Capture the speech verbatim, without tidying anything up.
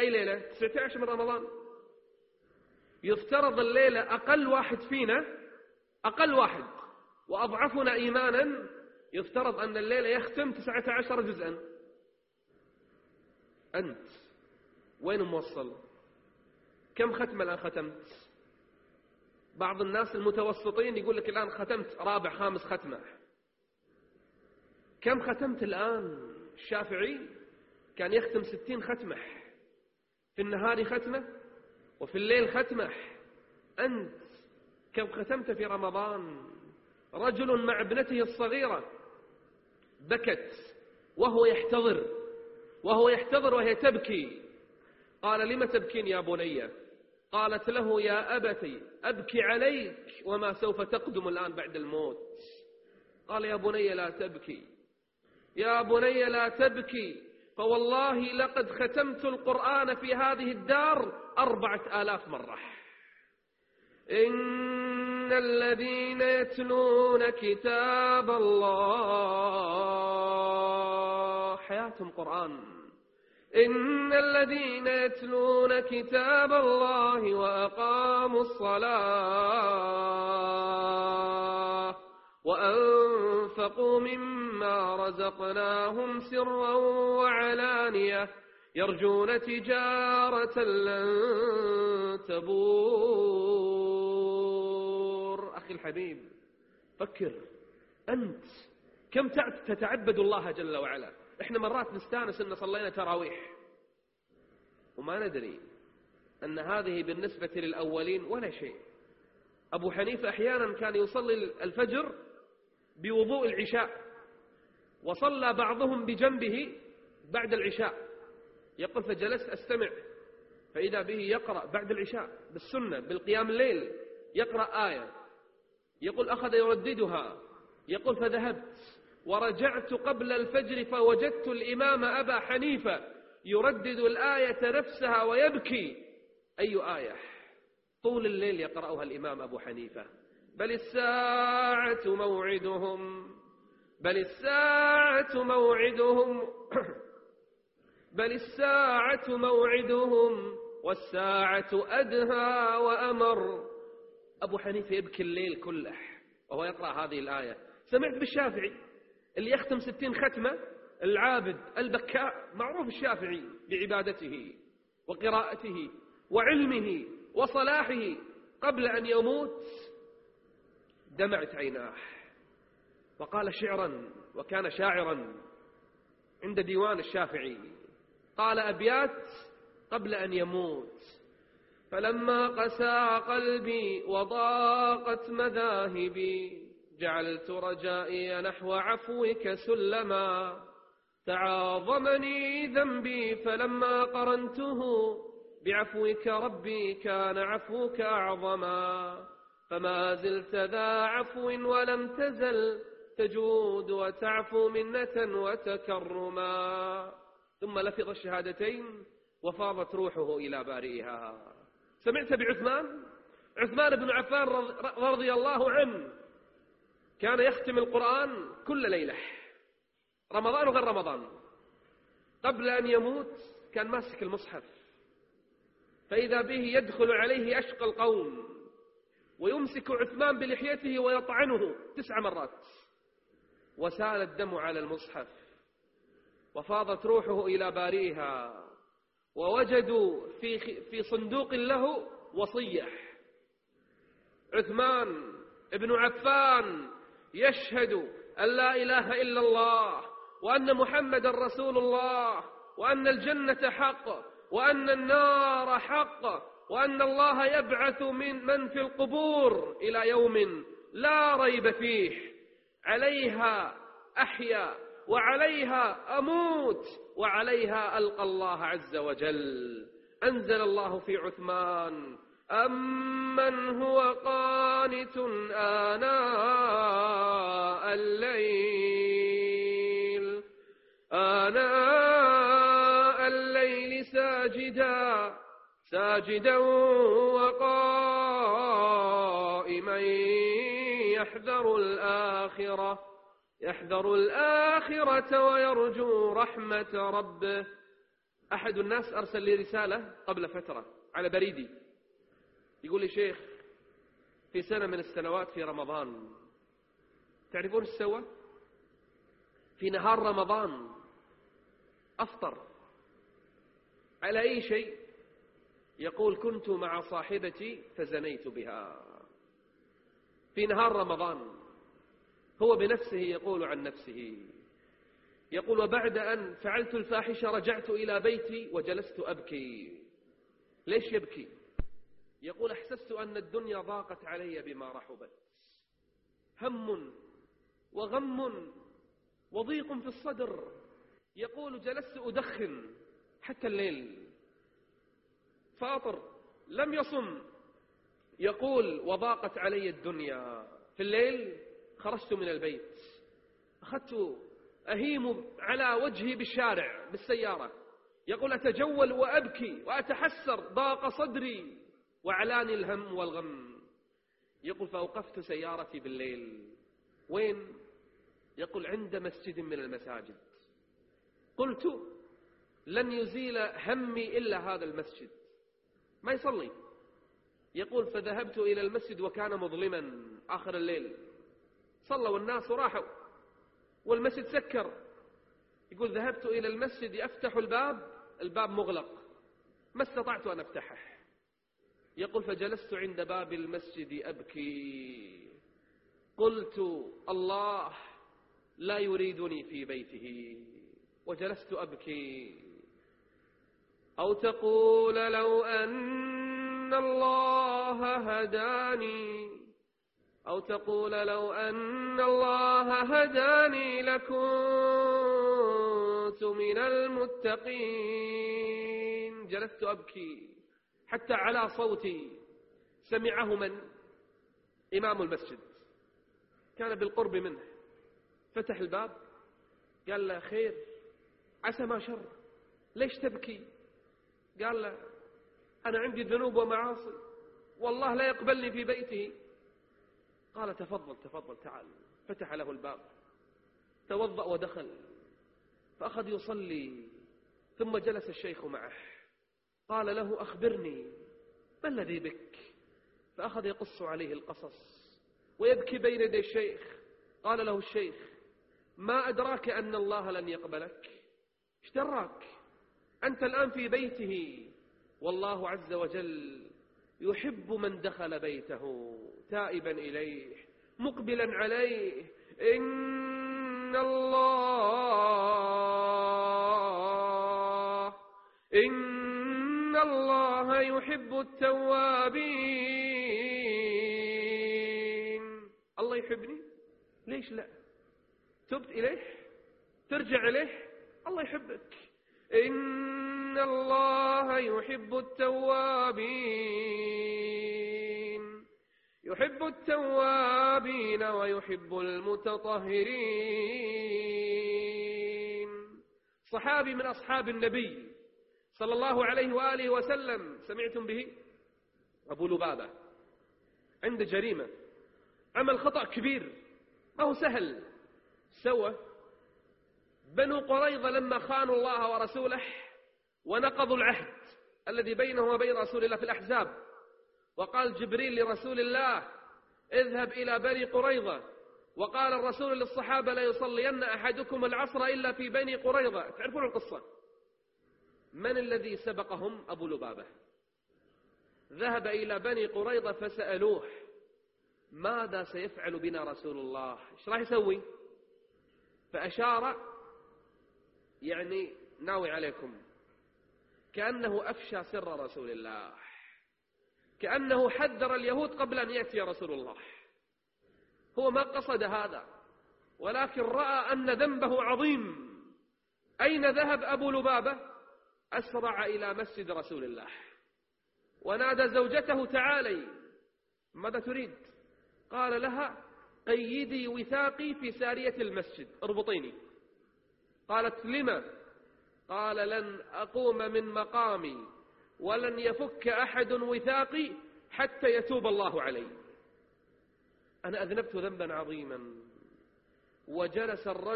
أي ليلة؟ تسعة عشر من رمضان. يفترض الليلة أقل واحد فينا، أقل واحد وأضعفنا إيمانا، يفترض أن الليلة يختم تسعة عشر جزءا. أنت وين موصل؟ كم ختمة الآن ختمت؟ بعض الناس المتوسطين يقول لك الآن ختمت رابع خامس ختمة. كم ختمت الآن؟ الشافعي كان يختم ستين ختمة، في النهار ختمة وفي الليل ختمة. أنت كم ختمت في رمضان؟ رجل مع ابنته الصغيرة بكت وهو يحتضر وهو يحتضر وهي تبكي. قال: لم تبكين يا بني؟ قالت له: يا أبتي أبكي عليك وما سوف تقدم الآن بعد الموت. قال: يا بني لا تبكي، يا بني لا تبكي، فوالله لقد ختمت القرآن في هذه الدار أربعة آلاف مرة. إن الذين يتلون كتاب الله، حياتهم قرآن. إن الذين يتلون كتاب الله وأقاموا الصلاة وأنفقوا مما رزقناهم سرا وعلانية يرجون تجارة لن تبور. أخي الحبيب، فكر أنت كم تتعبد الله جل وعلا. إحنا مرات نستانس إن صلينا تراويح وما ندري أن هذه بالنسبة للأولين ولا شيء. أبو حنيفة أحيانا كان يصلي الفجر بوضوء العشاء، وصلى بعضهم بجنبه بعد العشاء. يقول: فجلست أستمع فإذا به يقرأ بعد العشاء بالسنة بالقيام الليل، يقرأ آية، يقول: أخذ يرددها، يقول: فذهبت ورجعت قبل الفجر فوجدت الإمام أبا حنيفة يردد الآية نفسها ويبكي. أي آية؟ طول الليل يقرأها الإمام أبو حنيفة. بل الساعة موعدهم بل الساعة موعدهم بل الساعة موعدهم والساعة أدهى وأمر. أبو حنيفة يبكي الليل كله وهو يقرأ هذه الآية. سمعت بالشافعي اللي يختم ستين ختمة، العابد البكاء، معروف الشافعي بعبادته وقراءته وعلمه وصلاحه، قبل أن يموت دمعت عيناه وقال شعرا، وكان شاعرا عند ديوان الشافعي، قال أبيات قبل أن يموت: فلما قسى قلبي وضاقت مذاهبي جعلت رجائي نحو عفوك سلما، تعاظمني ذنبي فلما قرنته بعفوك ربي كان عفوك أعظما، فما زلت ذا عفو ولم تزل تجود وتعفو منة وتكرما. ثم لفظ الشهادتين وفاضت روحه إلى بارئها. سمعت بعثمان؟ عثمان بن عفان رضي الله عنه كان يختم القرآن كل ليلة، رمضان وغير رمضان. قبل أن يموت كان ماسك المصحف، فإذا به يدخل عليه أشقى القوم ويمسك عثمان بلحيته ويطعنه تسع مرات، وسال الدم على المصحف وفاضت روحه إلى بارئها. ووجدوا في في صندوق له وصية: عثمان ابن عفان يشهد أن لا إله إلا الله وأن محمد رسول الله وأن الجنة حق وأن النار حق وأن الله يبعث من من في القبور إلى يوم لا ريب فيه، عليها أحيا وعليها أموت وعليها ألقى الله عز وجل. أنزل الله في عثمان: أمن هو قانت آناء الليل آناء الليل ساجدا ساجدا وقائما يحذر الآخرة يحذر الآخرة ويرجو رحمة ربه. أحد الناس أرسل لي رسالة قبل فترة على بريدي، يقول لي شيخ في سنة من السنوات في رمضان تعرفون ايش سوى؟ في نهار رمضان أفطر على أي شيء؟ يقول كنت مع صاحبتي فزنيت بها في نهار رمضان. هو بنفسه يقول عن نفسه، يقول وبعد أن فعلت الفاحشة رجعت إلى بيتي وجلست أبكي. ليش يبكي؟ يقول أحسست أن الدنيا ضاقت علي بما رحبت، هم وغم وضيق في الصدر. يقول جلست أدخن حتى الليل، فاطر لم يصم. يقول وضاقت علي الدنيا، في الليل خرجت من البيت أخذت أهيم على وجهي بالشارع بالسيارة. يقول أتجول وأبكي وأتحسر، ضاق صدري وعلاني الهم والغم. يقول فأوقفت سيارتي بالليل. وين؟ يقول عند مسجد من المساجد. قلت لن يزيل همي إلا هذا المسجد، ما يصلي. يقول فذهبت إلى المسجد وكان مظلما آخر الليل، صلوا الناس وراحوا والمسجد سكر. يقول ذهبت إلى المسجد أفتح الباب، الباب مغلق، ما استطعت أن أفتحه. يقول فجلست عند باب المسجد أبكي، قلت الله لا يريدني في بيته، وجلست أبكي. أو تقول لو أن الله هداني، أو تقول لو أن الله هداني لكنت من المتقين. جلست أبكي حتى على صوتي سمعه من؟ إمام المسجد، كان بالقرب منه. فتح الباب قال له خير، عسى ما شر، ليش تبكي؟ قال له أنا عندي ذنوب ومعاصي والله لا يقبلني في بيته. قال تفضل تفضل تعال. فتح له الباب، توضأ ودخل فأخذ يصلي. ثم جلس الشيخ معه، قال له أخبرني ما الذي بك؟ فأخذ يقص عليه القصص ويبكي بين يدي الشيخ. قال له الشيخ ما أدراك أن الله لن يقبلك؟ ايش دراك؟ أنت الآن في بيته والله عز وجل يحب من دخل بيته تائبا إليه مقبلا عليه. إن الله إن الله يحب التوابين. الله يحبني؟ ليش لا؟ تبت إليه ترجع إليه الله يحبك. إن الله يحب التوابين يحب التوابين ويحب المتطهرين. صحابي من أصحاب النبي صلى الله عليه وآله وسلم سمعتم به؟ أبو لبابة عنده جريمة، عمل خطأ كبير ما هو سهل. سوى بنو قريظة لما خانوا الله ورسوله ونقضوا العهد الذي بينه وبين رسول الله في الأحزاب، وقال جبريل لرسول الله اذهب إلى بني قريظة، وقال الرسول للصحابة لا يصلين أحدكم العصر إلا في بني قريظة. تعرفون القصة؟ من الذي سبقهم؟ أبو لبابة. ذهب إلى بني قريظة فسألوه ماذا سيفعل بنا رسول الله، ايش راح يسوي؟ فأشار يعني ناوي عليكم، كأنه أفشى سر رسول الله، كأنه حذر اليهود قبل أن يأتي رسول الله. هو ما قصد هذا، ولكن رأى أن ذنبه عظيم. أين ذهب أبو لبابة؟ أسرع إلى مسجد رسول الله ونادى زوجته تعالي. ماذا تريد؟ قال لها قيدي وثاقي في سارية المسجد، اربطيني. قالت لما؟ قال لن أقوم من مقامي ولن يفك أحد وثاقي حتى يتوب الله علي. أنا أذنبت ذنبا عظيما. وجلس الرجل